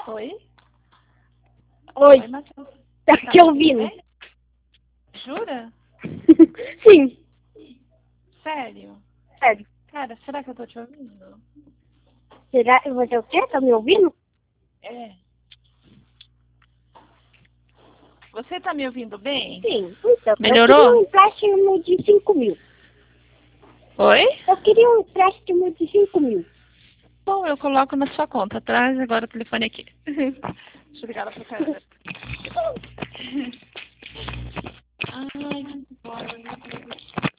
Oi? Oi, Oi, Matheus. tá aqui ouvindo? É? Jura? Sim, Sério? sério. Cara, será que eu tô te ouvindo? Será que você o quê? Tá me ouvindo? É. Você tá me ouvindo bem? Sim, então, Melhorou? eu queria um empréstimo de 5 mil. Oi? Eu queria um empréstimo de 5 mil. Bom, eu coloco na sua conta. Traz agora o telefone aqui. Deixa eu ligar lá pro cara. Ai, que bom.